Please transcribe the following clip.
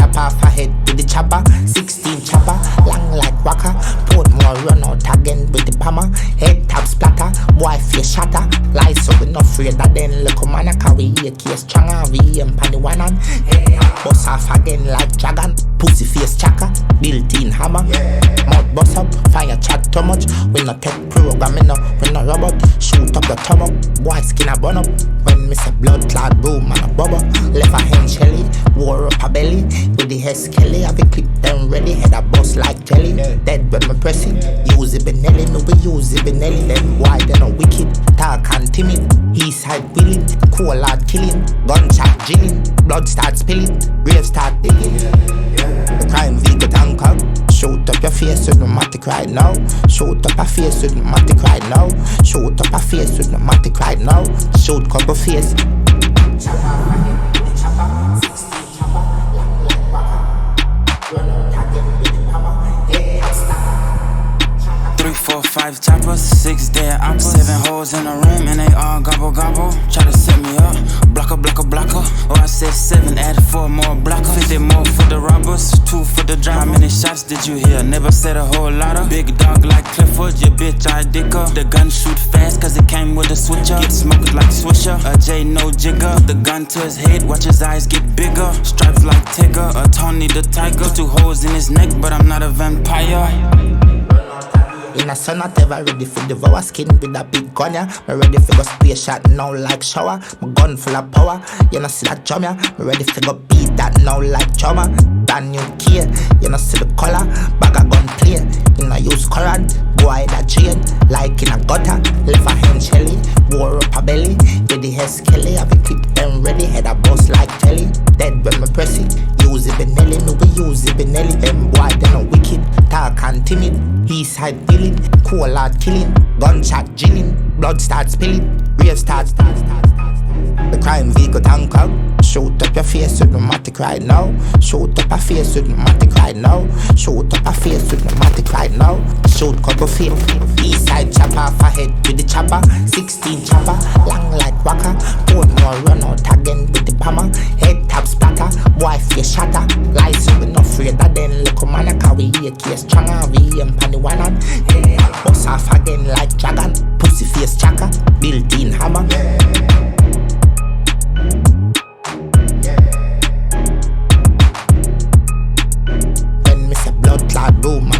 chop off a head with the chopper. 16 chopper, long like waka. Portmore run out again with the hammer. Head tap splatter, boy face shatter. Lies so we not afraid that then look man a carry a case stronger. We aim pan the one hand. Bust off again like dragon. Pussy face chaka, built-in hammer. Mouth bust up, fire chat too much. We not take programming no, we not robot. Shoot up the tumble, boy skin a burn up. When me say blood clot boom and a bubble. Left a hand shelly, wore up a belly. With the head skelly, have a clip them ready. Head a bust like jelly. Dead when me press it. Use it Benelli, me we use it Benelli. Then why they no wicked, dark and timid. East side willing, cool hard killing. Gunshot drilling, blood start spilling. Grave start digging. The crime vehicle tank up. Shoot up your face with pneumatic right now. Shoot up a face with pneumatic right now. Shoot up a face with pneumatic right now. Shoot couple face. Chopper, 16 chopper, long like waka. Run out again with the hammer. Hey, stop. 3, 4, 5 choppers, 6 dead oppers. 7 hoes in the room and they all gobble gobble. Try to set me up, blocker, blocker, blocker. Oh, I said 7, added 4 more blockers. 50 more for the robbers, 2 for the drive. How many shots did you hear? Never said a whole lot of. Big dog like Clifford, your bitch I dick her. The gun shoot fast cause it came with a switcher. Get smoked like Swisher, a J no jigger. Put the gun to his head, watch his eyes get bigger. Stripes like Tigger, a Tony the Tiger. Put 2 holes in his neck but I'm not a vampire. In a sun not ever ready for devour skin with a big gun, yeah. Me ready for go spray shot now like shower. My gun full of power, you know see that drum, yeah. Me ready for go beat that now like trauma. Brand new key, you know see the color. Bag a gun play, you know use current. Boy that chain, like in a gutter. Left a hand shelly, wore up a belly. With the head skelly, have a clip them ready. Head a bust like jelly. Dead when me press it. Use it Benelli, me we use it Benelli. Them boy they no wicked, dark and timid. East side billing, cool hard killing. Gunshot drilling, blood start spilling. Grave start. The crime vehicle tank up. Shoot up your face with pneumatic right now. Shoot up a face with pneumatic right now. Shoot up a face with pneumatic right now. Shoot couple feet. East side chop off a head with the chopper. 16 chopper, long like waka. Portmore run out again with the hammer. Head tap splatter, boy face shatter. Lies so we not afraid that then look man a carry a case stronger. We aim pan the one hand. Bust off again like dragon. Pussy face chaka, built-in hammer. When me say blood clot boom.